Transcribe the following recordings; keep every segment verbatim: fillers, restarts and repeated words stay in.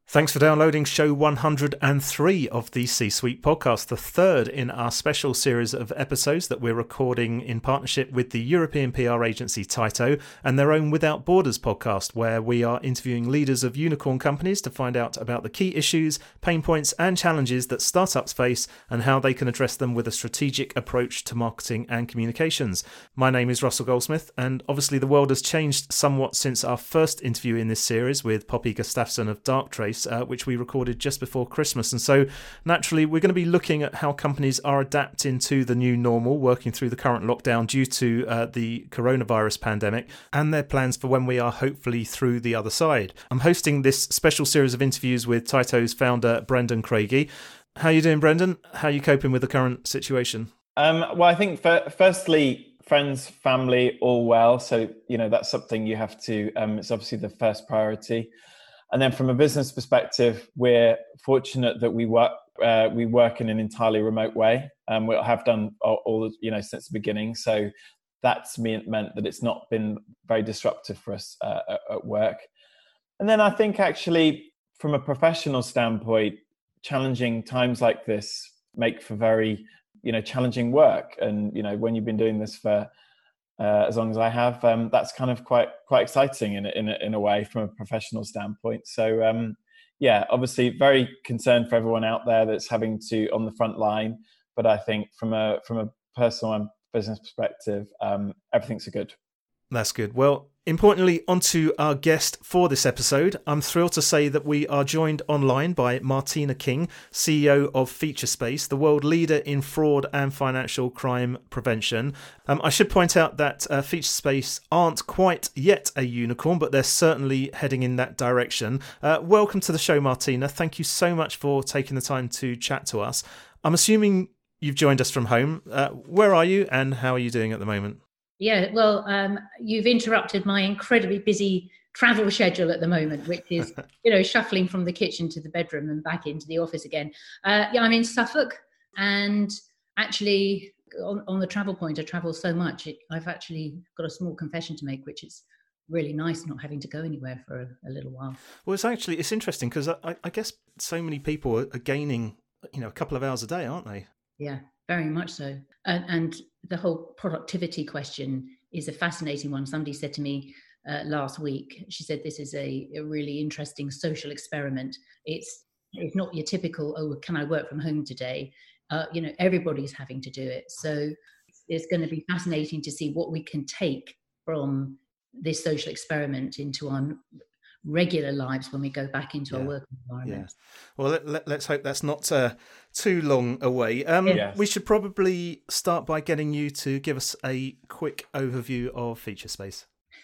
Thanks for downloading show one hundred three of the C-Suite podcast, the third in our special series of episodes that we're recording in partnership with the European P R agency Tyto and their own Without Borders podcast, where we are interviewing leaders of unicorn companies to find out about the key issues, pain points and challenges that startups face and how they can address them with a strategic approach to marketing and communications. My name is Russell Goldsmith, and obviously the world has changed somewhat since our first interview in this series with Poppy Gustafsson of Darktrace, Uh, which we recorded just before Christmas. And so naturally we're going to be looking at how companies are adapting to the new normal, working through the current lockdown due to uh, the coronavirus pandemic, and their plans for when we are hopefully through the other side. I'm hosting this special series of interviews with Tyto's founder Brendan Craigie. How are you doing, Brendan? How are you coping with the current situation? Um, well, I think for, firstly, friends, family, all well. So, you know, that's something you have to, um, it's obviously the first priority. And then from a business perspective, we're fortunate that we work uh, we work in an entirely remote way. Um, we have done all, all, you know, since the beginning. So that's meant meant that it's not been very disruptive for us uh, at, at work. And then I think actually from a professional standpoint, challenging times like this make for very, you know, challenging work. And, you know, when you've been doing this for Uh, as long as I have, um, that's kind of quite quite exciting in a, in a, in a way from a professional standpoint. So um, yeah, obviously very concerned for everyone out there that's having to on the front line. But I think from a from a personal and business perspective, um, everything's a good. That's good. Well, importantly, onto our guest for this episode. I'm thrilled to say that we are joined online by Martina King, C E O of Featurespace, the world leader in fraud and financial crime prevention. Um, I should point out that uh, Featurespace aren't quite yet a unicorn, but they're certainly heading in that direction. Uh, welcome to the show, Martina. Thank you so much for taking the time to chat to us. I'm assuming you've joined us from home. Uh, where are you and how are you doing at the moment? Yeah, well, um, you've interrupted my incredibly busy travel schedule at the moment, which is, you know, shuffling from the kitchen to the bedroom and back into the office again. Uh, yeah, I'm in Suffolk, and actually on, on the travel point, I travel so much. It, I've actually got a small confession to make, which is really nice not having to go anywhere for a, a little while. Well, it's actually, it's interesting because I, I guess so many people are gaining, you know, a couple of hours a day, aren't they? Yeah, very much so. And, and the whole productivity question is a fascinating one. Somebody said to me uh, last week, she said, this is a, a really interesting social experiment. It's it's not your typical, oh, can I work from home today? Uh, you know, everybody's having to do it. So it's going to be fascinating to see what we can take from this social experiment into our regular lives when we go back into yeah. our work environment. Yeah. Well, let, let, let's hope that's not uh, too long away. Um, yes. We should probably start by getting you to give us a quick overview of Featurespace.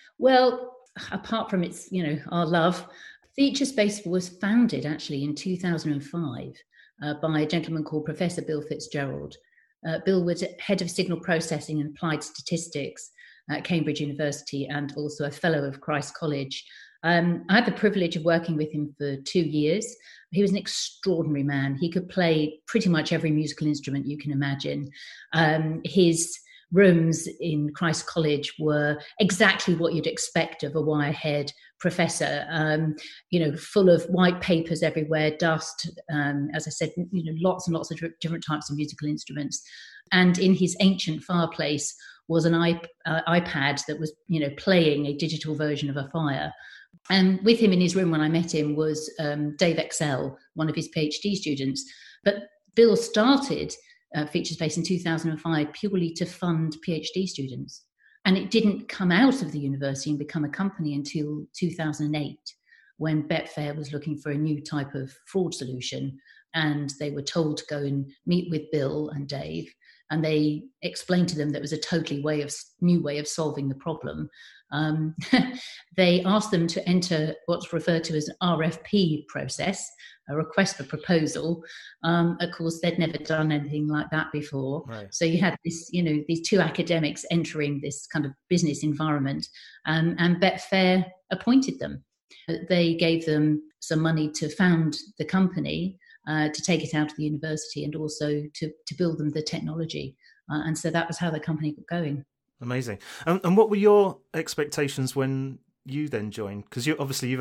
Well, apart from its, you know, our love, Featurespace was founded actually in two thousand five uh, by a gentleman called Professor Bill Fitzgerald. Uh, Bill was head of signal processing and applied statistics at Cambridge University and also a fellow of Christ College. Um, I had the privilege of working with him for two years. He was an extraordinary man. He could play pretty much every musical instrument you can imagine. Um, his rooms in Christ College were exactly what you'd expect of a wire-haired professor, um, you know, full of white papers everywhere, dust, um, as I said, you know, lots and lots of different types of musical instruments. And in his ancient fireplace was an iP- uh, iPad that was, you know, playing a digital version of a fire. And with him in his room when I met him was um, Dave Excel, one of his PhD students. But Bill started uh, Featurespace in two thousand five purely to fund PhD students. And it didn't come out of the university and become a company until two thousand eight, when Betfair was looking for a new type of fraud solution. And they were told to go and meet with Bill and Dave. And they explained to them that it was a totally way of new way of solving the problem. Um, they asked them to enter what's referred to as an R F P process, a request for proposal. Um, of course, they'd never done anything like that before. Right. So you had this, you know, these two academics entering this kind of business environment, um, and Betfair appointed them. They gave them some money to found the company, uh, to take it out of the university, and also to, to build them the technology. Uh, and so that was how the company got going. Amazing. And, and what were your expectations when you then joined? Because you obviously you've only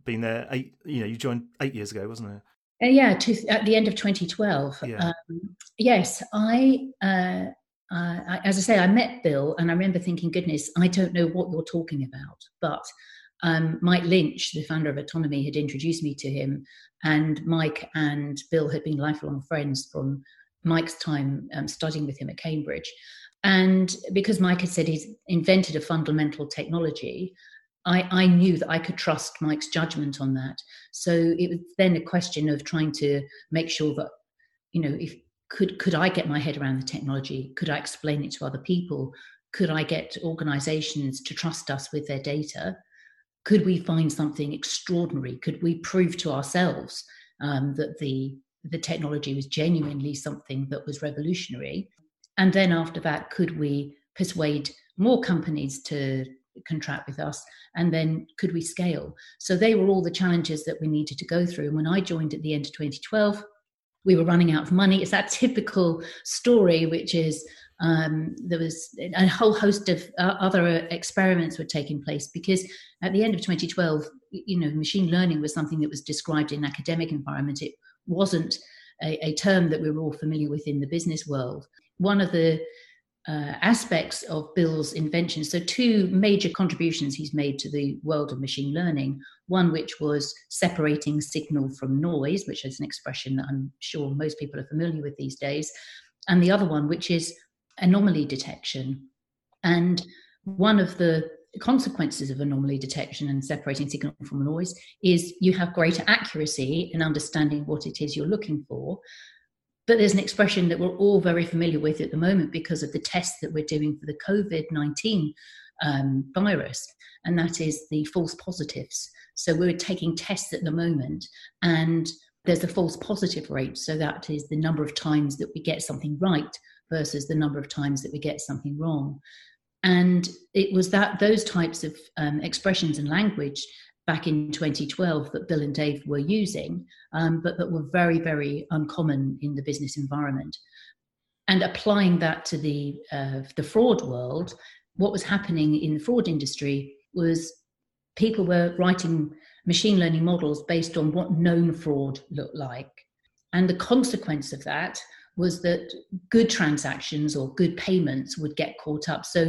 been there eight, you know, you joined eight years ago, wasn't it? Uh, yeah, to, at the end of twenty twelve. Yeah. Um, yes, I, uh, uh, I, as I say, I met Bill, and I remember thinking, goodness, I don't know what you're talking about. But um, Mike Lynch, the founder of Autonomy, had introduced me to him, and Mike and Bill had been lifelong friends from Mike's time um, studying with him at Cambridge. And because Mike had said he's invented a fundamental technology, I, I knew that I could trust Mike's judgment on that. So it was then a question of trying to make sure that, you know, if could could I get my head around the technology? Could I explain it to other people? Could I get organizations to trust us with their data? Could we find something extraordinary? Could we prove to ourselves um, that the the technology was genuinely something that was revolutionary? And then after that, could we persuade more companies to contract with us? And then could we scale? So they were all the challenges that we needed to go through. And when I joined at the end of twenty twelve, we were running out of money. It's that typical story, which is um, there was a whole host of uh, other experiments were taking place, because at the end of twenty twelve, you know, machine learning was something that was described in academic environment. It wasn't a, a term that we were all familiar with in the business world. One of the uh, aspects of Bill's invention, so two major contributions he's made to the world of machine learning, one which was separating signal from noise, which is an expression that I'm sure most people are familiar with these days, and the other one, which is anomaly detection. And one of the consequences of anomaly detection and separating signal from noise is you have greater accuracy in understanding what it is you're looking for. But there's an expression that we're all very familiar with at the moment because of the tests that we're doing for the COVID nineteen um, virus, and that is the false positives. So we're taking tests at the moment, and there's a false positive rate. So that is the number of times that we get something right versus the number of times that we get something wrong. And it was that those types of um, expressions and language back in twenty twelve that Bill and Dave were using, um, but that were very, very uncommon in the business environment. And applying that to the uh, the fraud world, what was happening in the fraud industry was people were writing machine learning models based on what known fraud looked like. And the consequence of that was that good transactions or good payments would get caught up. So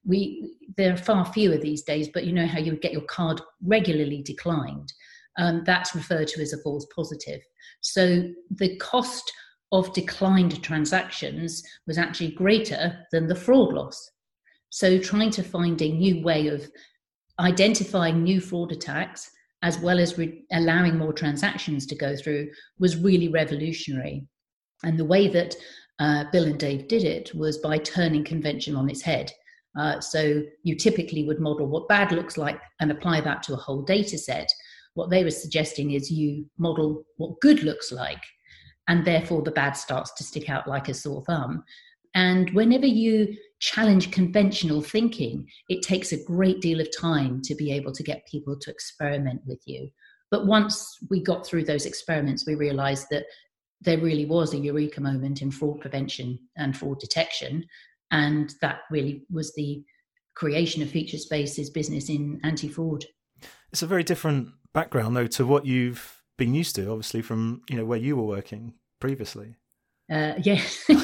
we there are far fewer these days, but you know how you would get your card regularly declined. Um, that's referred to as a false positive. So the cost of declined transactions was actually greater than the fraud loss. So trying to find a new way of identifying new fraud attacks, as well as re- allowing more transactions to go through, was really revolutionary. And the way that uh, Bill and Dave did it was by turning convention on its head. Uh, so you typically would model what bad looks like and apply that to a whole data set. What they were suggesting is you model what good looks like, and therefore the bad starts to stick out like a sore thumb. And whenever you challenge conventional thinking, it takes a great deal of time to be able to get people to experiment with you. But once we got through those experiments, we realized that there really was a eureka moment in fraud prevention and fraud detection. And that really was the creation of Featurespace's business in anti-fraud. It's a very different background, though, to what you've been used to, obviously, from, you know, where you were working previously. Uh, yeah,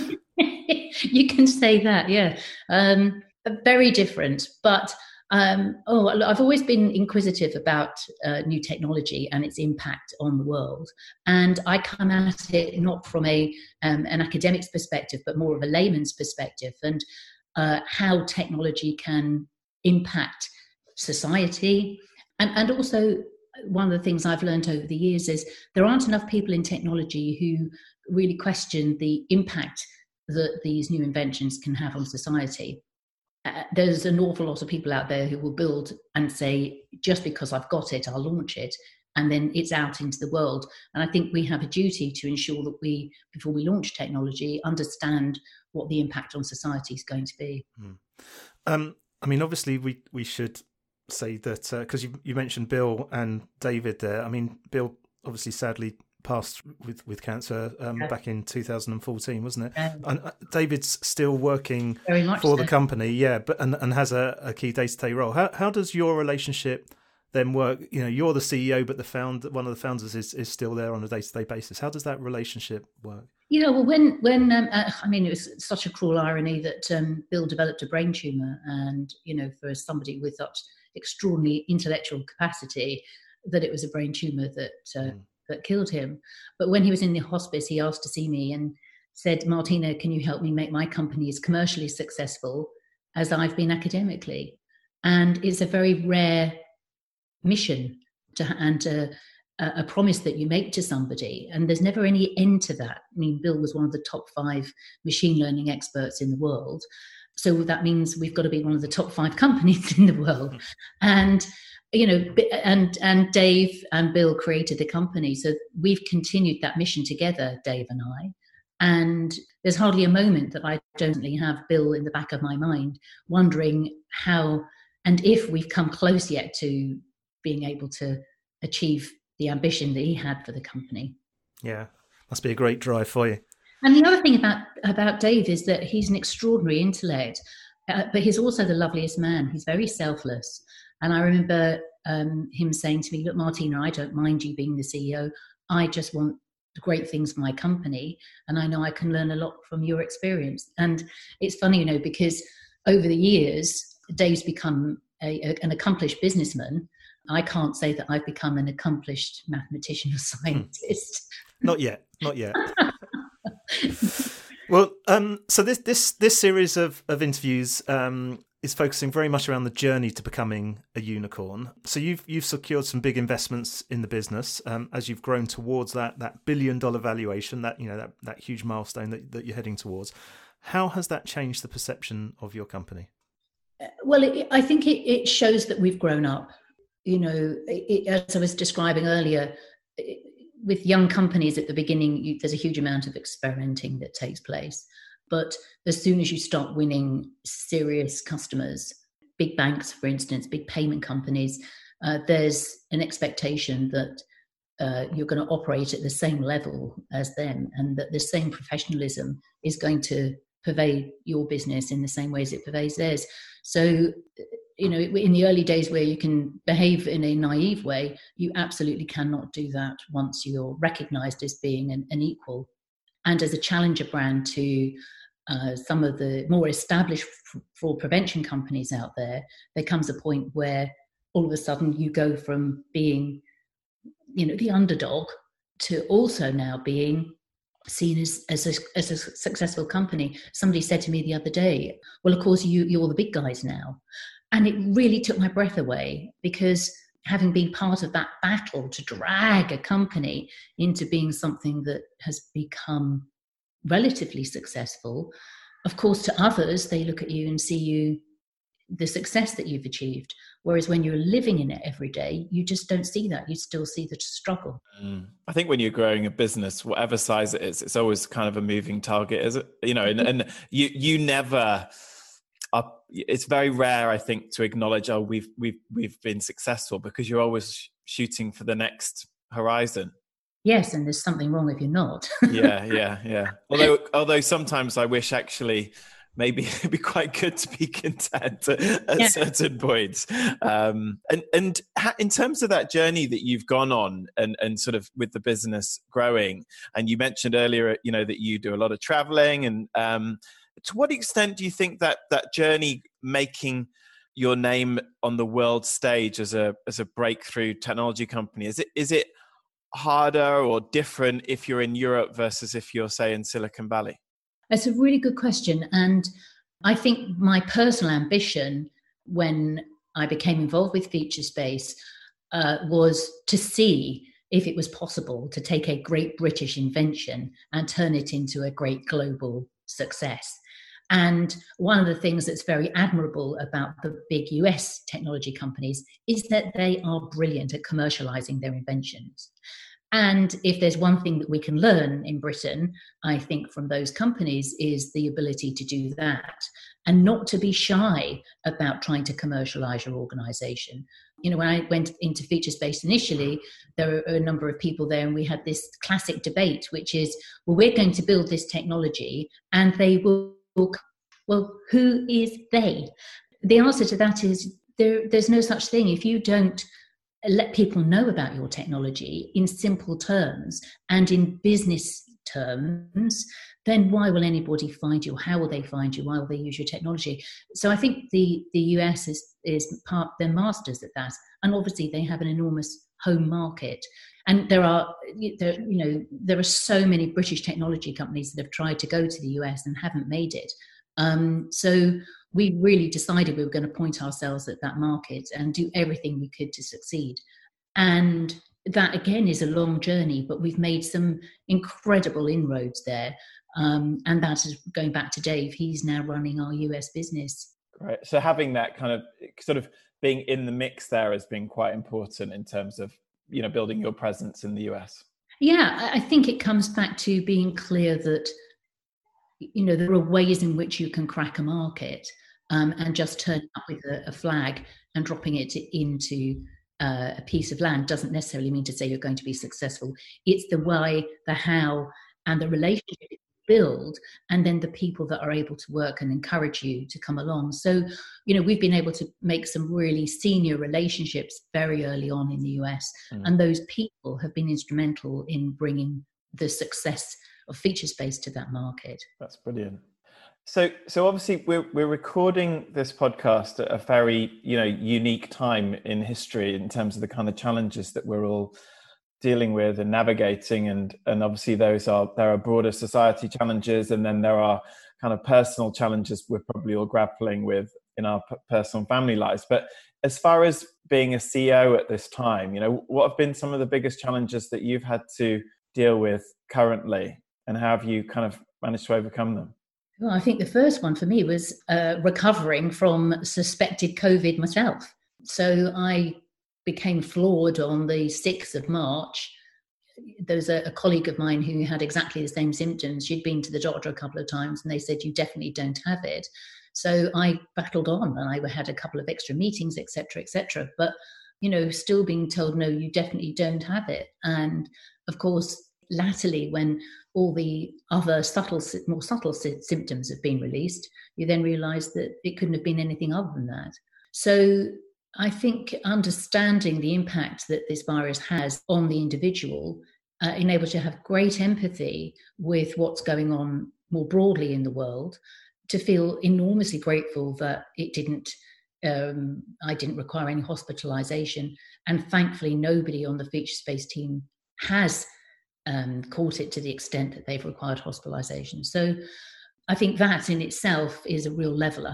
you can say that, yeah. Um, very different, but Um, oh, I've always been inquisitive about uh, new technology and its impact on the world. And I come at it not from a um, an academic's perspective, but more of a layman's perspective, and uh, how technology can impact society. And, and also, one of the things I've learned over the years is there aren't enough people in technology who really question the impact that these new inventions can have on society. Uh, there's an awful lot of people out there who will build and say, just because I've got it, I'll launch it, and then it's out into the world. And I think we have a duty to ensure that we, before we launch technology, understand what the impact on society is going to be. Mm. Um, I mean, obviously, we, we should say that, because uh, you, you mentioned Bill and David there. I mean, Bill obviously sadly passed with, with cancer um, yeah. back in two thousand fourteen, wasn't it? Um, and uh, David's still working for so. the company, yeah, but and, and has a, a key day-to-day role. How how does your relationship then work, you know, you're the C E O, but the found one of the founders is, is still there on a day-to-day basis. How does that relationship work? You know, well, when, when um, uh, I mean, it was such a cruel irony that um, Bill developed a brain tumor. And, you know, for somebody with such extraordinary intellectual capacity, that it was a brain tumor that uh, mm. that killed him. But when he was in the hospice, he asked to see me and said, Martina, can you help me make my company as commercially successful as I've been academically? And it's a very rare mission to, and a, a promise that you make to somebody. And there's never any end to that. I mean, Bill was one of the top five machine learning experts in the world. So that means we've got to be one of the top five companies in the world. And, you know, and, and Dave and Bill created the company. So we've continued that mission together, Dave and I. And there's hardly a moment that I don't have Bill in the back of my mind, wondering how and if we've come close yet to being able to achieve the ambition that he had for the company. Yeah, must be a great drive for you. And the other thing about, about Dave is that he's an extraordinary intellect, uh, but he's also the loveliest man. He's very selfless. And I remember um, him saying to me, look, Martina, I don't mind you being the C E O. I just want the great things for my company. And I know I can learn a lot from your experience. And it's funny, you know, because over the years, Dave's become a, a, an accomplished businessman. I can't say that I've become an accomplished mathematician or scientist. Not yet, not yet. Well, um, so this this this series of of interviews um, is focusing very much around the journey to becoming a unicorn. So you've you've secured some big investments in the business um, as you've grown towards that that billion dollar valuation, that you know that that huge milestone that that you're heading towards. How has that changed the perception of your company? Well, it, I think it, it shows that we've grown up. You know, it, as I was describing earlier, it, with young companies at the beginning, you, there's a huge amount of experimenting that takes place. But as soon as you start winning serious customers, big banks, for instance, big payment companies, uh, there's an expectation that uh, you're going to operate at the same level as them, and that the same professionalism is going to pervade your business in the same way as it pervades theirs. So, you know, in the early days where you can behave in a naive way, you absolutely cannot do that once you're recognized as being an, an equal. And as a challenger brand to uh, some of the more established f- fraud prevention companies out there, there comes a point where all of a sudden you go from being, you know, the underdog to also now being seen as, as, a, as a successful company. Somebody said to me the other day, well, of course, you, you're the big guys now. And it really took my breath away, because having been part of that battle to drag a company into being something that has become relatively successful, of course, to others, they look at you and see you, the success that you've achieved. Whereas when you're living in it every day, you just don't see that. You still see the struggle. Mm. I think when you're growing a business, whatever size it is, it's always kind of a moving target, is it? You know, and, and you you never are, it's very rare, I think, to acknowledge, oh, we've we've we've been successful, because you're always shooting for the next horizon. Yes, and there's something wrong if you're not. yeah, yeah, yeah. Although although sometimes I wish actually maybe it'd be quite good to be content at, at yeah. certain points. Um, and and ha- in terms of that journey that you've gone on, and, and sort of with the business growing, and you mentioned earlier, you know, that you do a lot of traveling, and um, to what extent do you think that that journey making your name on the world stage as a as a breakthrough technology company, is it is it harder or different if you're in Europe versus if you're, say, in Silicon Valley? It's a really good question. And I think my personal ambition when I became involved with Featurespace uh, was to see if it was possible to take a great British invention and turn it into a great global success. And one of the things that's very admirable about the big U S technology companies is that they are brilliant at commercializing their inventions. And if there's one thing that we can learn in Britain, I think, from those companies, is the ability to do that and not to be shy about trying to commercialize your organization. You know, when I went into Featurespace initially, there were a number of people there, and we had this classic debate, which is, well, we're going to build this technology and they will, well, who is they? The answer to that is there, there's no such thing. If you don't let people know about your technology in simple terms and in business terms, then why will anybody find you? How will they find you? Why will they use your technology? So I think the, the U S is, is part, they're masters at that. And obviously they have an enormous home market. And there are, there, you know, there are so many British technology companies that have tried to go to the U S and haven't made it. Um, so we really decided we were going to point ourselves at that market and do everything we could to succeed. And that again is a long journey, but we've made some incredible inroads there. Um, and that is going back to Dave. He's now running our U S business. Right. So having that kind of sort of being in the mix there has been quite important in terms of, you know, building your presence in the U S. Yeah, I think it comes back to being clear that, you know, there are ways in which you can crack a market, um, and just turning up with a, a flag and dropping it into uh, a piece of land doesn't necessarily mean to say you're going to be successful. It's the why, the how, and the relationship you build, and then the people that are able to work and encourage you to come along. So, you know, we've been able to make some really senior relationships very early on in the U S, mm. and those people have been instrumental in bringing the success of Featurespace to that market. That's brilliant. So, so obviously we're we're recording this podcast at a very, you know, unique time in history in terms of the kind of challenges that we're all dealing with and navigating, and and obviously those are there are broader society challenges, and then there are kind of personal challenges we're probably all grappling with in our personal family lives. But as far as being a C E O at this time, you know, what have been some of the biggest challenges that you've had to deal with currently, and how have you kind of managed to overcome them? Well, I think the first one for me was uh, recovering from suspected COVID myself. So I became flawed on the sixth of March. There was a, a colleague of mine who had exactly the same symptoms. She'd been to the doctor a couple of times and they said, you definitely don't have it. So I battled on and I had a couple of extra meetings, et cetera, et cetera. But, you know, still being told, no, you definitely don't have it. And of course, latterly, when all the other subtle, more subtle symptoms have been released, you then realize that it couldn't have been anything other than that. So I think understanding the impact that this virus has on the individual uh, enables you to have great empathy with what's going on more broadly in the world, to feel enormously grateful that it didn't, um, I didn't require any hospitalization. And thankfully, nobody on the Featurespace team has um, caught it to the extent that they've required hospitalization. So I think that in itself is a real leveler.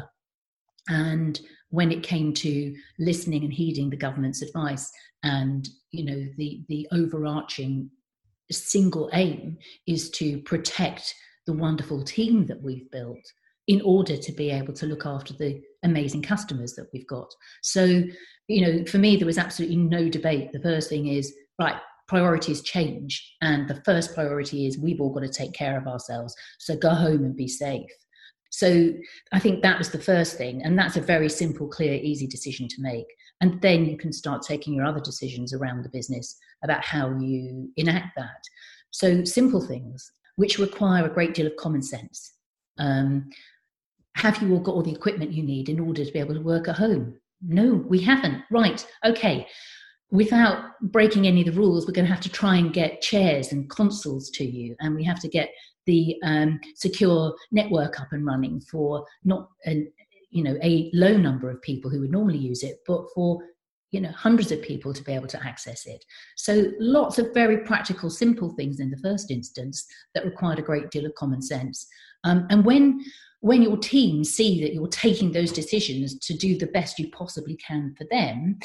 And when it came to listening and heeding the government's advice, and, you know, the, the overarching single aim is to protect the wonderful team that we've built in order to be able to look after the amazing customers that we've got. So, you know, for me, there was absolutely no debate. The first thing is, right, priorities change. And the first priority is we've all got to take care of ourselves. So go home and be safe. So I think that was the first thing. And that's a very simple, clear, easy decision to make. And then you can start taking your other decisions around the business about how you enact that. So simple things, which require a great deal of common sense. Um, have you all got all the equipment you need in order to be able to work at home? No, we haven't. Right. Okay. Without breaking any of the rules, we're going to have to try and get chairs and consoles to you. And we have to get the um, secure network up and running for not a, you know, a low number of people who would normally use it, but for, you know, hundreds of people to be able to access it. So lots of very practical, simple things in the first instance that required a great deal of common sense. Um, and when when your team see that you're taking those decisions to do the best you possibly can for them,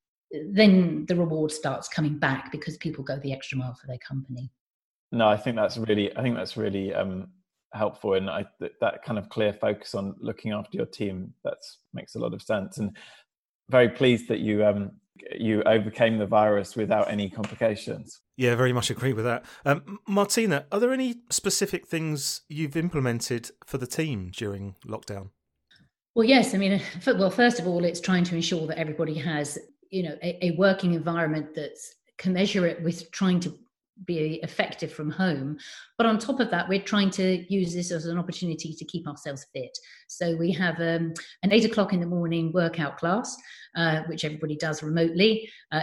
then the reward starts coming back because people go the extra mile for their company. No, I think that's really, I think that's really um, helpful, and I, that, that kind of clear focus on looking after your team, that makes a lot of sense. And very pleased that you um, you overcame the virus without any complications. Yeah, very much agree with that. Um, Martina, are there any specific things you've implemented for the team during lockdown? Well, yes. I mean, well, first of all, it's trying to ensure that everybody has, you know, a, a working environment that's commensurate with trying to be effective from home. But on top of that, we're trying to use this as an opportunity to keep ourselves fit. So we have um, an eight o'clock in the morning workout class, uh, which everybody does remotely. Uh, it's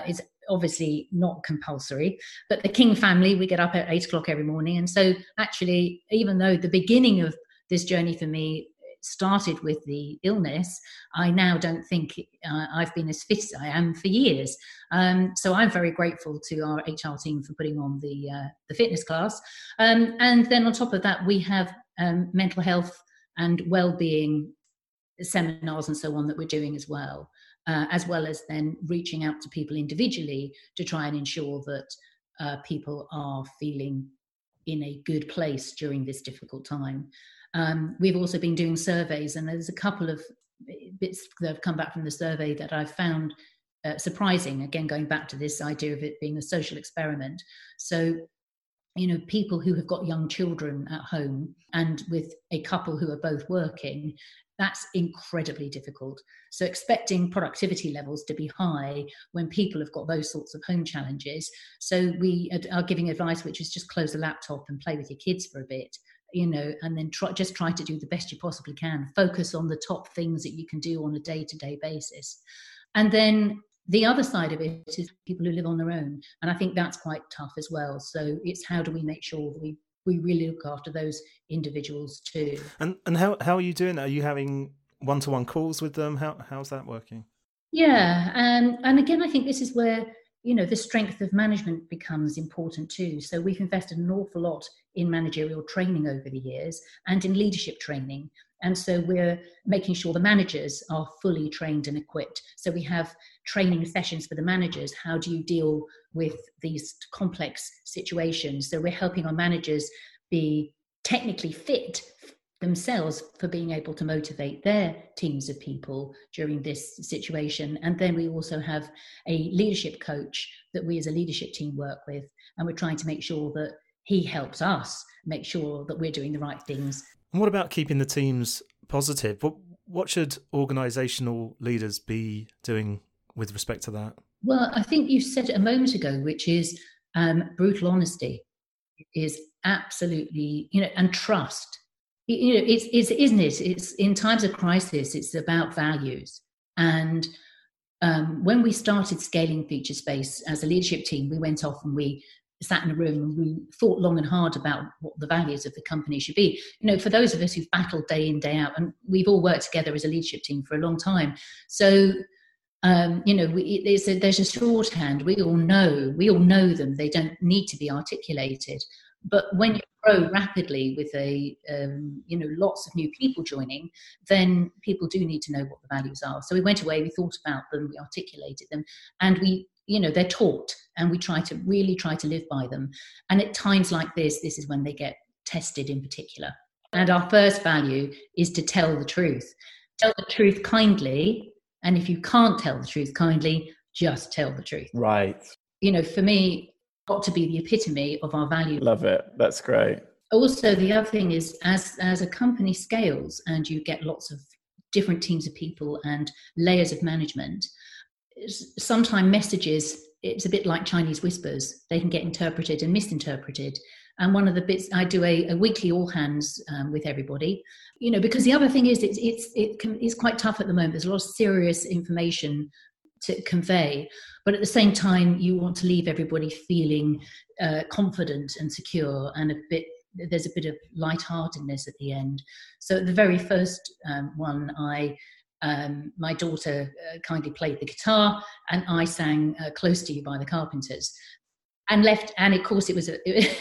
obviously not compulsory, but the King family, we get up at eight o'clock every morning. And so actually, even though the beginning of this journey for me started with the illness, I now don't think uh, I've been as fit as I am for years. Um, so I'm very grateful to our H R team for putting on the uh, the fitness class. Um, and then on top of that, we have um, mental health and well-being seminars and so on that we're doing as well, uh, as well as then reaching out to people individually to try and ensure that uh, people are feeling in a good place during this difficult time. Um, we've also been doing surveys, and there's a couple of bits that have come back from the survey that I've found uh, surprising. Again, going back to this idea of it being a social experiment. So, you know, people who have got young children at home and with a couple who are both working, that's incredibly difficult. So expecting productivity levels to be high when people have got those sorts of home challenges. So we are giving advice, which is just close the laptop and play with your kids for a bit, you know, and then try, just try to do the best you possibly can. Focus on the top things that you can do on a day-to-day basis. And then the other side of it is people who live on their own. And I think that's quite tough as well. So it's how do we make sure that we, we really look after those individuals too. And and how, how are you doing that? Are you having one-to-one calls with them? How How's that working? Yeah. And, and again, I think this is where, you know, the strength of management becomes important too. So we've invested an awful lot in managerial training over the years and in leadership training. And so we're making sure the managers are fully trained and equipped. So we have training sessions for the managers. How do you deal with these complex situations? So we're helping our managers be technically fit themselves for being able to motivate their teams of people during this situation. And then we also have a leadership coach that we as a leadership team work with. And we're trying to make sure that he helps us make sure that we're doing the right things. And what about keeping the teams positive? What what should organisational leaders be doing with respect to that? Well, I think you said it a moment ago, which is um, brutal honesty is absolutely, you know, and trust. You know, it's, it's, isn't it? It's in times of crisis, it's about values. And um, when we started scaling Featurespace as a leadership team, we went off and we sat in a room and we thought long and hard about what the values of the company should be. You know, for those of us who've battled day in, day out, and we've all worked together as a leadership team for a long time. So, um, you know, we, there's, a, there's a shorthand. We all know, we all know them. They don't need to be articulated. But when you grow rapidly with a, um, you know, lots of new people joining, then people do need to know what the values are. So we went away, we thought about them, we articulated them, and we, you know, they're taught, and we try to really try to live by them. And at times like this, this is when they get tested in particular. And our first value is to tell the truth. Tell the truth kindly. And if you can't tell the truth kindly, just tell the truth. Right. You know, for me, got to be the epitome of our value. Love it. That's great. Also, the other thing is, as as a company scales and you get lots of different teams of people and layers of management, sometimes messages, it's a bit like Chinese whispers. They can get interpreted and misinterpreted. And one of the bits, I do a, a weekly all hands um, with everybody, you know, because the other thing is it's, it's, it can, it's quite tough at the moment. There's a lot of serious information to convey, but at the same time you want to leave everybody feeling uh, confident and secure, and a bit there's a bit of lightheartedness at the end. So at the very first um, one, I um, my daughter uh, kindly played the guitar, and I sang uh, "Close to You" by the Carpenters, and left. And of course, it was a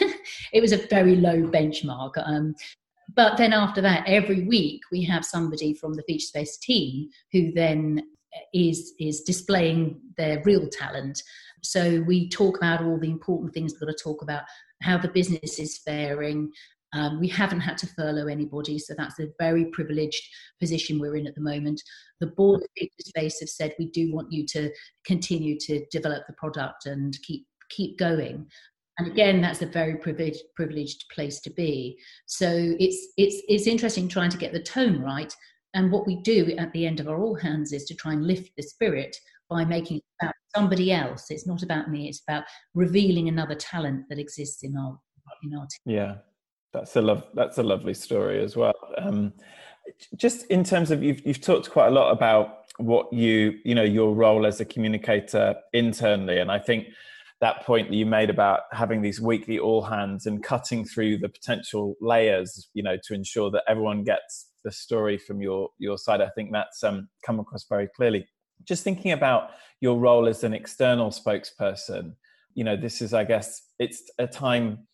it was a very low benchmark. Um, but then after that, every week we have somebody from the Featurespace team who then is is displaying their real talent. So we talk about all the important things we've got to talk about, how the business is faring. Um, we haven't had to furlough anybody, so that's a very privileged position we're in at the moment. The board of Featurespace have said we do want you to continue to develop the product and keep keep going. And again, that's a very privileged privileged place to be. So it's it's it's interesting trying to get the tone right. And what we do at the end of our all hands is to try and lift the spirit by making it about somebody else. It's not about me. It's about revealing another talent that exists in our in our team. Yeah, that's a love. That's a lovely story as well. Um, just in terms of you've you've talked quite a lot about what you, you know, your role as a communicator internally. And I think that point that you made about having these weekly all hands and cutting through the potential layers, you know, to ensure that everyone gets the story from your, your side, I think that's um, come across very clearly. Just thinking about your role as an external spokesperson, you know, this is, I guess, it's a time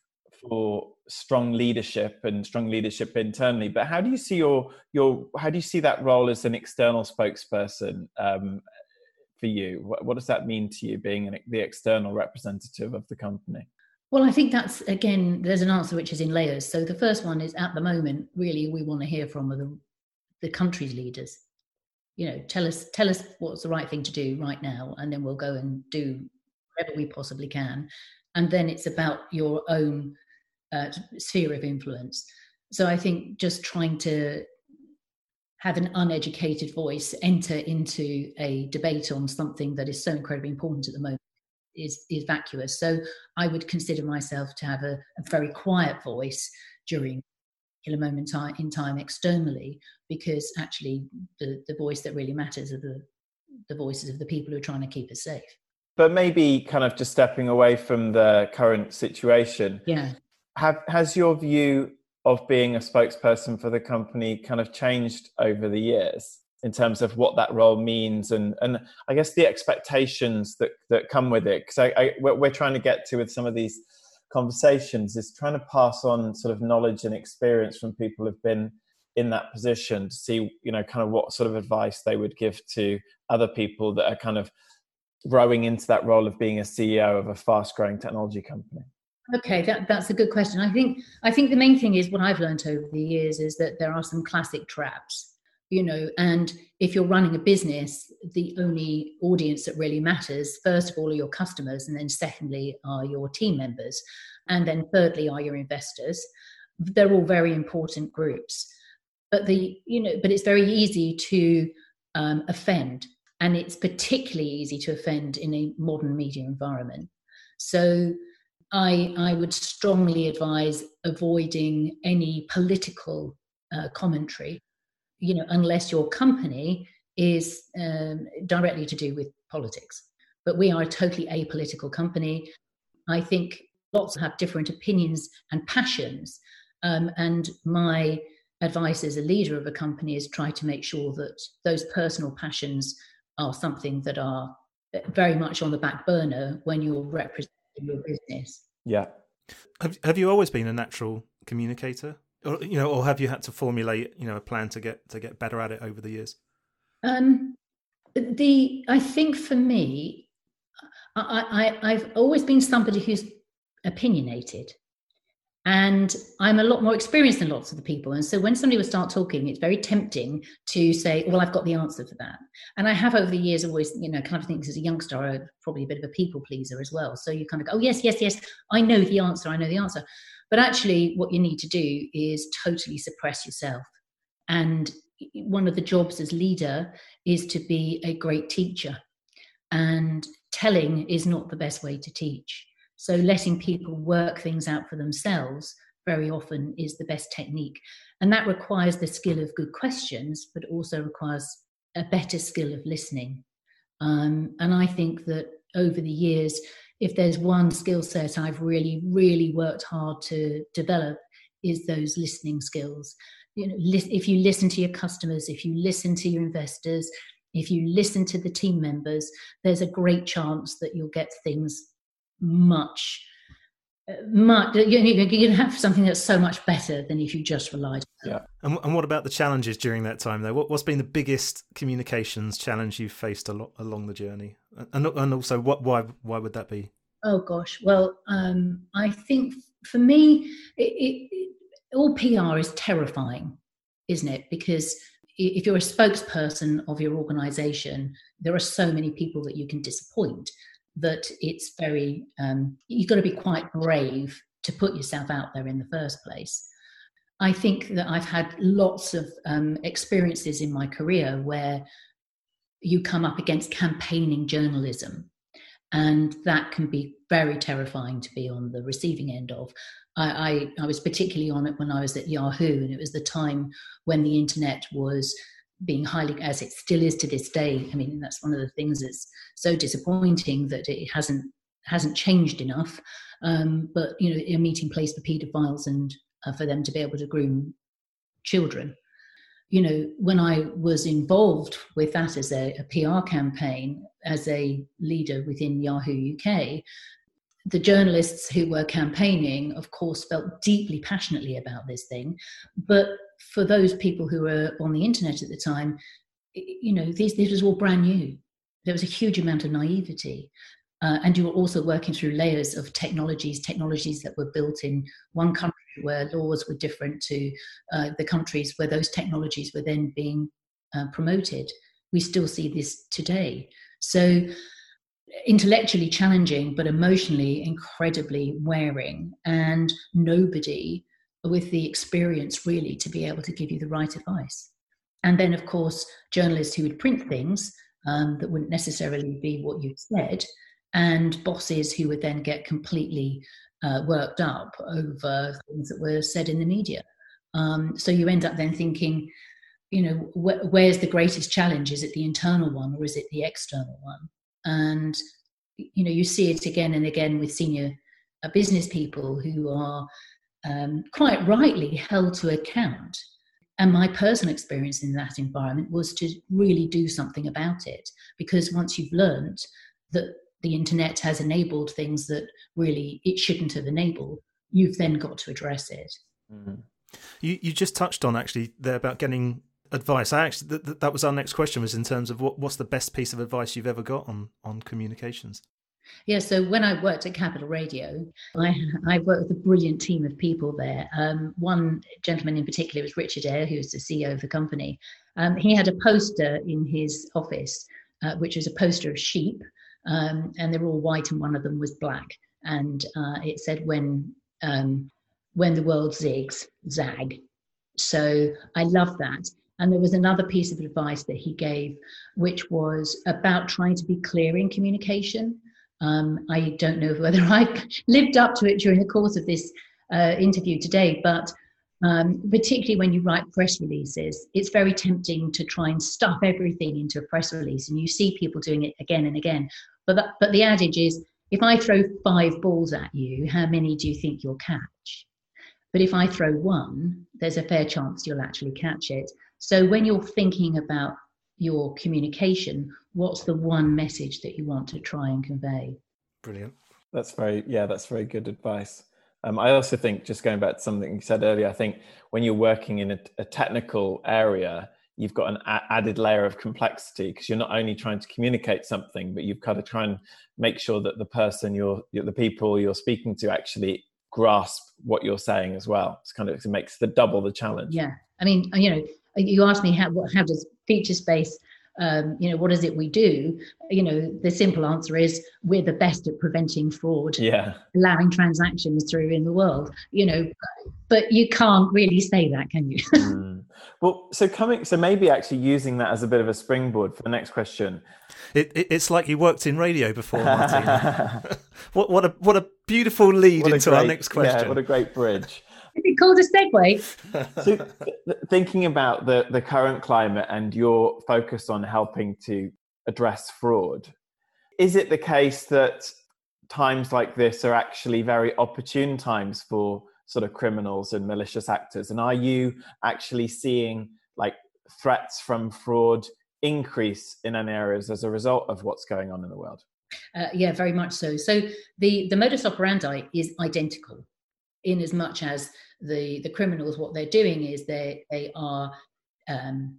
for strong leadership and strong leadership internally. But how do you see your your how do you see that role as an external spokesperson um, for you? What, what does that mean to you, being an, the external representative of the company? Well, I think that's, again, there's an answer which is in layers. So the first one is, at the moment, really, we want to hear from the, the country's leaders. You know, tell us tell us what's the right thing to do right now, and then we'll go and do whatever we possibly can. And then it's about your own Uh, sphere of influence. So I think just trying to have an uneducated voice enter into a debate on something that is so incredibly important at the moment is, is vacuous. So I would consider myself to have a, a very quiet voice during a moment in time externally, because actually the, the voice that really matters are the, the voices of the people who are trying to keep us safe. But maybe kind of just stepping away from the current situation. Yeah. Have, has your view of being a spokesperson for the company kind of changed over the years in terms of what that role means, and, and I guess the expectations that, that come with it? Because I, I, what we're trying to get to with some of these conversations is trying to pass on sort of knowledge and experience from people who've been in that position to see, you know, kind of what sort of advice they would give to other people that are kind of growing into that role of being a C E O of a fast-growing technology company. Okay, that, that's a good question. I think I think the main thing is, what I've learned over the years is that there are some classic traps, you know, and if you're running a business, the only audience that really matters, first of all, are your customers, and then secondly are your team members, and then thirdly are your investors. They're all very important groups, but the you know, but it's very easy to um, offend, and it's particularly easy to offend in a modern media environment. So I, I would strongly advise avoiding any political uh, commentary, you know, unless your company is um, directly to do with politics. But we are a totally apolitical company. I think lots have different opinions and passions. Um, and my advice as a leader of a company is try to make sure that those personal passions are something that are very much on the back burner when you're representing your business. Yeah. Have Have you always been a natural communicator, or you know, or have you had to formulate, you know, a plan to get to get better at it over the years? Um, the I think for me, I, I I've always been somebody who's opinionated, and I'm a lot more experienced than lots of the people. And so when somebody would start talking, it's very tempting to say, well, I've got the answer for that. And I have over the years always, you know, kind of think as a youngster, I'm probably a bit of a people pleaser as well. So you kind of go, oh, yes, yes, yes, I know the answer, I know the answer. But actually what you need to do is totally suppress yourself. And one of the jobs as leader is to be a great teacher. And telling is not the best way to teach. So letting people work things out for themselves very often is the best technique. And that requires the skill of good questions, but also requires a better skill of listening. Um, and I think that over the years, if there's one skill set I've really, really worked hard to develop, is those listening skills. You know, if you listen to your customers, if you listen to your investors, if you listen to the team members, there's a great chance that you'll get things much, much, you can have something that's so much better than if you just relied on it. Yeah. And, and what about the challenges during that time, though? What, what's been the biggest communications challenge you've faced a lot along the journey? And, and also, what why why would that be? Oh, gosh. Well, um, I think for me, it, it, it, all P R is terrifying, isn't it? Because if you're a spokesperson of your organization, there are so many people that you can disappoint that it's very, um, you've got to be quite brave to put yourself out there in the first place. I think that I've had lots of um, experiences in my career where you come up against campaigning journalism, and that can be very terrifying to be on the receiving end of. I, I, I was particularly on it when I was at Yahoo, and it was the time when the internet was being highly, as it still is to this day. I mean, that's one of the things that's so disappointing, that it hasn't hasn't changed enough. Um, but, you know, a meeting place for paedophiles and uh, for them to be able to groom children. You know, when I was involved with that as a, a P R campaign, as a leader within Yahoo U K, the journalists who were campaigning, of course, felt deeply passionately about this thing. But for those people who were on the internet at the time, you know, this, this was all brand new. There was a huge amount of naivety. Uh, and you were also working through layers of technologies, technologies that were built in one country where laws were different to uh, the countries where those technologies were then being uh, promoted. We still see this today. So intellectually challenging, but emotionally incredibly wearing, and nobody with the experience really to be able to give you the right advice. And then, of course, journalists who would print things um, that wouldn't necessarily be what you'd said, and bosses who would then get completely uh, worked up over things that were said in the media. Um, so you end up then thinking, you know, wh- where's the greatest challenge? Is it the internal one or is it the external one? And, you know, you see it again and again with senior uh, business people who are um, quite rightly held to account. And my personal experience in that environment was to really do something about it, because once you've learned that the internet has enabled things that really it shouldn't have enabled, you've then got to address it. Mm. You you just touched on actually there about getting advice. I actually th- th- that was our next question, was in terms of what, what's the best piece of advice you've ever got on on communications? Yeah, so when I worked at Capital Radio, I, I worked with a brilliant team of people there. Um, one gentleman in particular was Richard Eyre, who was the C E O of the company. Um, he had a poster in his office, uh, which was a poster of sheep, um, and they're all white and one of them was black. And uh, it said, when um, when the world zigs, zag. So I love that. And there was another piece of advice that he gave, which was about trying to be clear in communication. Um, I don't know whether I lived up to it during the course of this uh, interview today, but um, particularly when you write press releases, it's very tempting to try and stuff everything into a press release, and you see people doing it again and again. But that, but the adage is, if I throw five balls at you, how many do you think you'll catch? But if I throw one, there's a fair chance you'll actually catch it. So when you're thinking about your communication, what's the one message that you want to try and convey? Brilliant. That's very, yeah, that's very good advice. Um, I also think, just going back to something you said earlier, I think when you're working in a, a technical area, you've got an a- added layer of complexity, because you're not only trying to communicate something, but you've got to try and make sure that the person you're, you're the people you're speaking to actually grasp what you're saying as well. It's kind of, it makes the double the challenge. Yeah, I mean, you know, you asked me how how does Featurespace, um, you know, what is it we do? You know, the simple answer is we're the best at preventing fraud, yeah, allowing transactions through in the world. You know, but you can't really say that, can you? mm. Well, so coming, so maybe actually using that as a bit of a springboard for the next question. It, it, it's like you worked in radio before, Martina. what what a what a beautiful lead what into great, our next question. Yeah, what a great bridge. Is it called a segue? So, th- thinking about the the current climate and your focus on helping to address fraud, is it the case that times like this are actually very opportune times for sort of criminals and malicious actors? And are you actually seeing like threats from fraud increase in any areas as a result of what's going on in the world? Uh, yeah, very much so. So the, the modus operandi is identical, in as much as the, the criminals, what they're doing is they, they are um,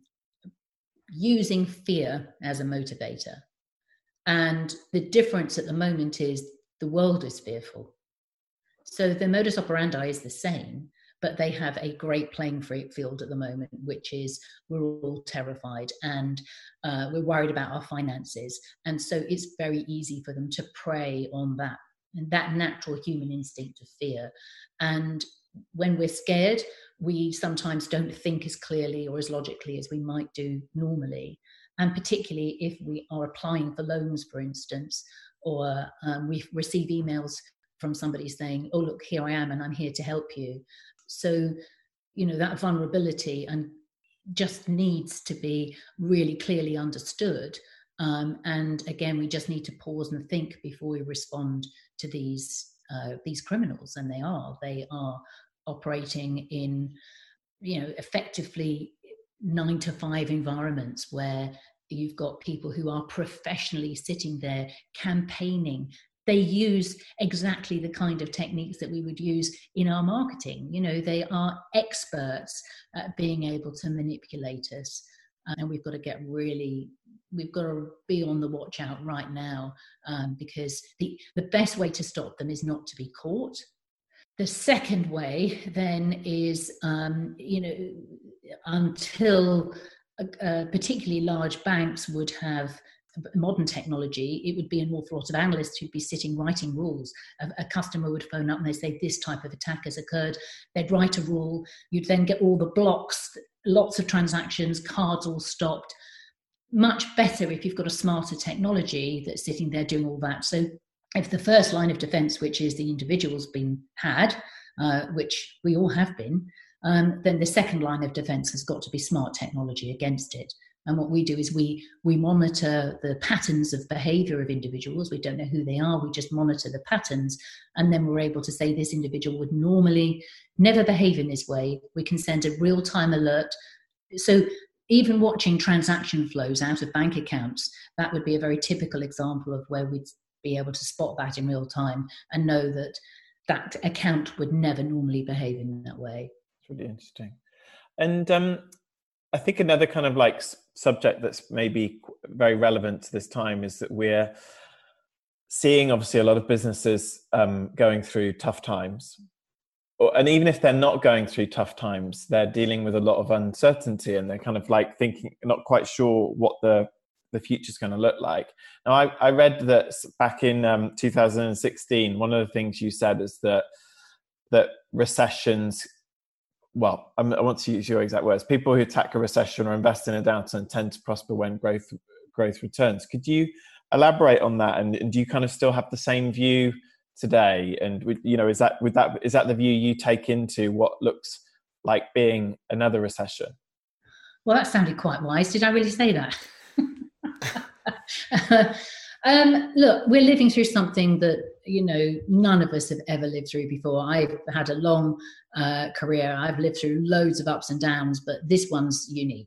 using fear as a motivator. And the difference at the moment is the world is fearful. So the modus operandi is the same, but they have a great playing field at the moment, which is we're all terrified and uh, we're worried about our finances. And so it's very easy for them to prey on that, and that natural human instinct of fear. And when we're scared, we sometimes don't think as clearly or as logically as we might do normally. And particularly if we are applying for loans, for instance, or um, we receive emails from somebody saying, oh, look, here I am and I'm here to help you. So, you know, that vulnerability and just needs to be really clearly understood. Um, and again, we just need to pause and think before we respond to these uh, these criminals. And they are they are operating in, you know, effectively nine to five environments where you've got people who are professionally sitting there campaigning. They use exactly the kind of techniques that we would use in our marketing. You know, they are experts at being able to manipulate us. And we've got to get really, we've got to be on the watch out right now, um, because the, the best way to stop them is not to be caught. The second way then is, um, you know, until uh, particularly large banks would have modern technology, it would be an awful lot of analysts who'd be sitting writing rules. A, a customer would phone up and they say this type of attack has occurred. They'd write a rule. You'd then get all the blocks, lots of transactions, cards all stopped. Much better if you've got a smarter technology that's sitting there doing all that. So if the first line of defense, which is the individual's been had, uh, which we all have been, um, then the second line of defense has got to be smart technology against it. And what we do is we we monitor the patterns of behavior of individuals. We don't know who they are. We just monitor the patterns. And then we're able to say this individual would normally never behave in this way. We can send a real-time alert. So even watching transaction flows out of bank accounts, that would be a very typical example of where we'd be able to spot that in real time and know that that account would never normally behave in that way. It's really interesting. And um, I think another kind of like subject that's maybe very relevant to this time is that we're seeing obviously a lot of businesses um, going through tough times. And even if they're not going through tough times, they're dealing with a lot of uncertainty and they're kind of like thinking, not quite sure what the, the future's going to look like. Now, I, I read that back in um, two thousand sixteen, one of the things you said is that that recessions, well, I'm, I want to use your exact words, people who attack a recession or invest in a downturn tend to prosper when growth growth returns. Could you elaborate on that? And, and do you kind of still have the same view today? And you know, is that with that is that the view you take into what looks like being another recession? Well, that sounded quite wise. Did I really say that? um, look, we're living through something that, you know, none of us have ever lived through before. I've had a long uh, career. I've lived through loads of ups and downs, but this one's unique.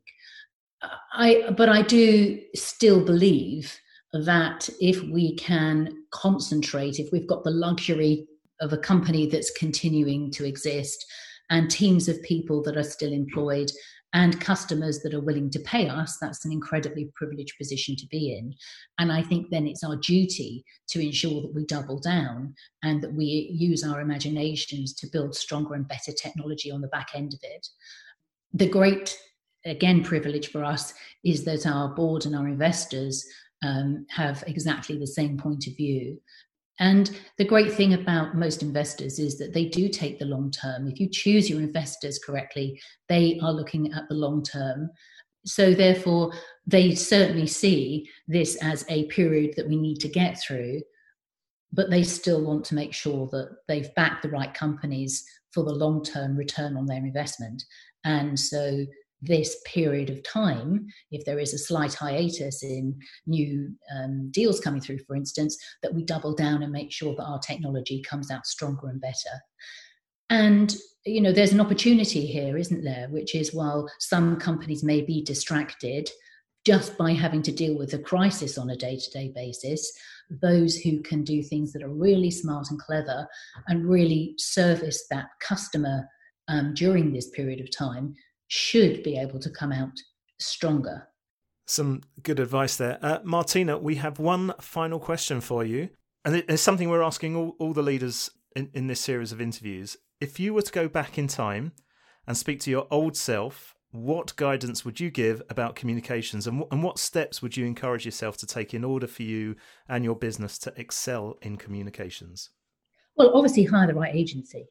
I, but I do still believe that if we can concentrate, if we've got the luxury of a company that's continuing to exist and teams of people that are still employed and customers that are willing to pay us, that's an incredibly privileged position to be in. And I think then it's our duty to ensure that we double down and that we use our imaginations to build stronger and better technology on the back end of it. The great, again, privilege for us is that our board and our investors um, have exactly the same point of view. And the great thing about most investors is that they do take the long term. If you choose your investors correctly, they are looking at the long term. So therefore, they certainly see this as a period that we need to get through, but they still want to make sure that they've backed the right companies for the long-term return on their investment. And so this period of time, if there is a slight hiatus in new um, deals coming through, for instance, that we double down and make sure that our technology comes out stronger and better. And, you know, there's an opportunity here, isn't there? Which is, while some companies may be distracted just by having to deal with a crisis on a day-to-day basis, those who can do things that are really smart and clever and really service that customer um, during this period of time should be able to come out stronger. Some good advice there. Uh, Martina, we have one final question for you. And it's something we're asking all, all the leaders in, in this series of interviews. If you were to go back in time and speak to your old self, what guidance would you give about communications, and, w- and what steps would you encourage yourself to take in order for you and your business to excel in communications? Well, obviously hire the right agency.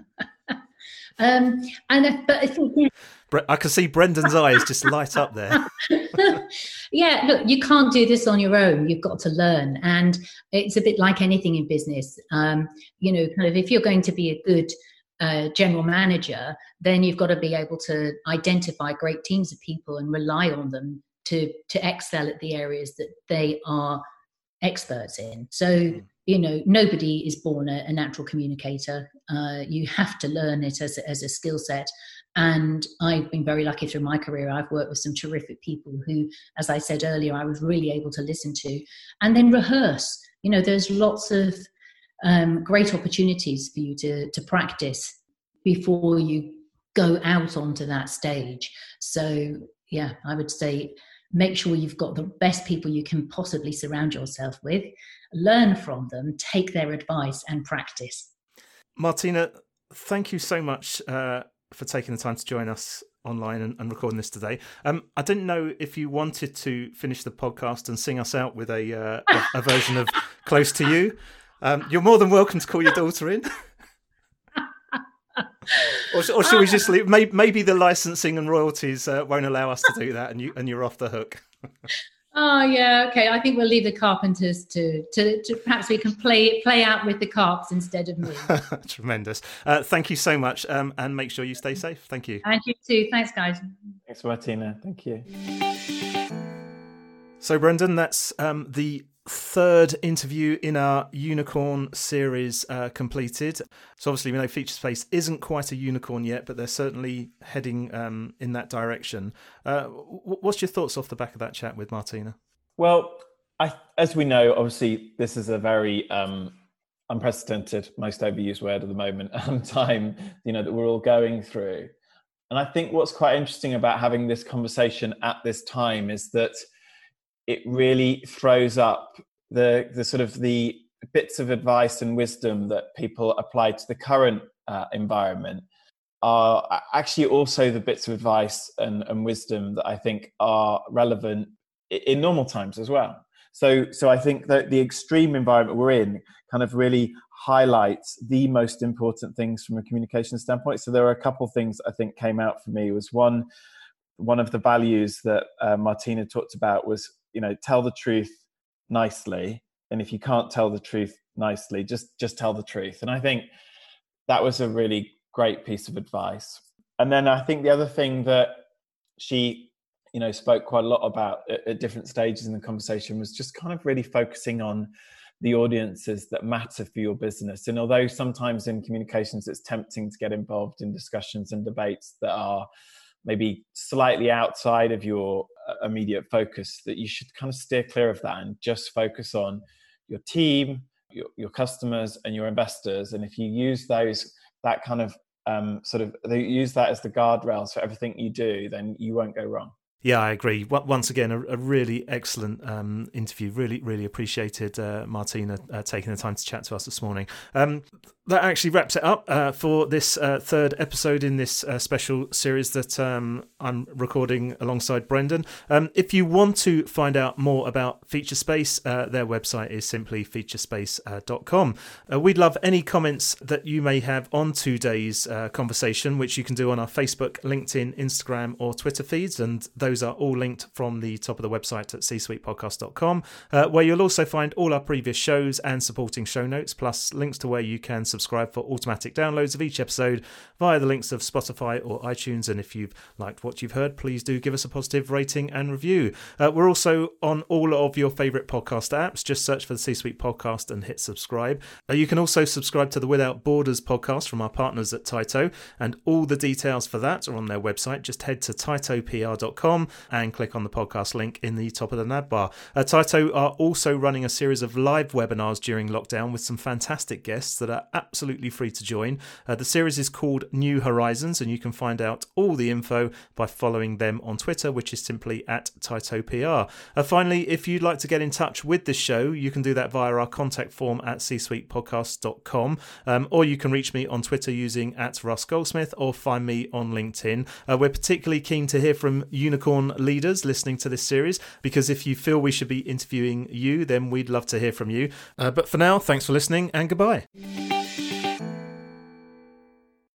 Um, and but I think, yeah. I can see Brendan's eyes just light up there. Yeah, look, you can't do this on your own. You've got to learn, and it's a bit like anything in business. Um, you know, kind of if you're going to be a good uh, general manager, then you've got to be able to identify great teams of people and rely on them to to excel at the areas that they are experts in. So, mm. you know, nobody is born a, a natural communicator. Uh, you have to learn it as a, as a skill set. And I've been very lucky through my career. I've worked with some terrific people who, as I said earlier, I was really able to listen to and then rehearse. You know, there's lots of um, great opportunities for you to, to practice before you go out onto that stage. So, yeah, I would say make sure you've got the best people you can possibly surround yourself with, learn from them, take their advice and practice. Martina, thank you so much uh, for taking the time to join us online and, and recording this today. Um, I didn't know if you wanted to finish the podcast and sing us out with a, uh, a, a version of Close to You. Um, you're more than welcome to call your daughter in. or, or should we just leave? Maybe, maybe the licensing and royalties uh, won't allow us to do that, and you and you're off the hook. Oh yeah, okay. I think we'll leave the carpenters to to, to perhaps we can play play out with the carps instead of me. Tremendous. Uh, thank you so much, um, and make sure you stay safe. Thank you. And you too. Thanks, guys. Thanks, Martina. Thank you. So, Brendan, that's um, the third interview in our unicorn series uh, completed. So obviously we know Featurespace isn't quite a unicorn yet, but they're certainly heading um, in that direction. Uh, what's your thoughts off the back of that chat with Martina? Well, I, as we know, obviously this is a very um, unprecedented, most overused word at the moment, um, time, you know, that we're all going through. And I think what's quite interesting about having this conversation at this time is that it really throws up the the sort of the bits of advice and wisdom that people apply to the current uh, environment are actually also the bits of advice and, and wisdom that I think are relevant in normal times as well. So so I think that the extreme environment we're in kind of really highlights the most important things from a communication standpoint. So there are a couple of things I think came out for me. Was one one of the values that uh, Martina talked about was, you know, tell the truth nicely. And if you can't tell the truth nicely, just, just tell the truth. And I think that was a really great piece of advice. And then I think the other thing that she, you know, spoke quite a lot about at, at different stages in the conversation was just kind of really focusing on the audiences that matter for your business. And although sometimes in communications, it's tempting to get involved in discussions and debates that are maybe slightly outside of your immediate focus, that you should kind of steer clear of that and just focus on your team, your, your customers and your investors. And if you use those, that kind of um, sort of, they use that as the guardrails for everything you do, then you won't go wrong. Yeah, I agree. Once again, a, a really excellent um, interview. Really, really appreciated uh, Martina uh, taking the time to chat to us this morning. Um, that actually wraps it up uh, for this uh, third episode in this uh, special series that um, I'm recording alongside Brendan. Um, if you want to find out more about Featurespace, uh, their website is simply featurespace dot com. Uh, we'd love any comments that you may have on today's uh, conversation, which you can do on our Facebook, LinkedIn, Instagram or Twitter feeds, and those are all linked from the top of the website at c suite podcast dot com, uh, where you'll also find all our previous shows and supporting show notes, plus links to where you can subscribe for automatic downloads of each episode via the links of Spotify or iTunes. And if you've liked what you've heard, please do give us a positive rating and review. Uh, we're also on all of your favourite podcast apps. Just search for the C-Suite Podcast and hit subscribe. Uh, you can also subscribe to the Without Borders podcast from our partners at Tyto, and all the details for that are on their website. Just head to tyto p r dot com and click on the podcast link in the top of the nav bar. Uh, Tyto are also running a series of live webinars during lockdown with some fantastic guests that are absolutely free to join. Uh, the series is called New Horizons, and you can find out all the info by following them on Twitter, which is simply at TytoPR. Uh, finally, if you'd like to get in touch with this show, you can do that via our contact form at c suite podcast dot com, um, or you can reach me on Twitter using at Russ Goldsmith, or find me on LinkedIn. Uh, we're particularly keen to hear from unicorn leaders listening to this series, because if you feel we should be interviewing you, then we'd love to hear from you. Uh, but for now, thanks for listening and goodbye.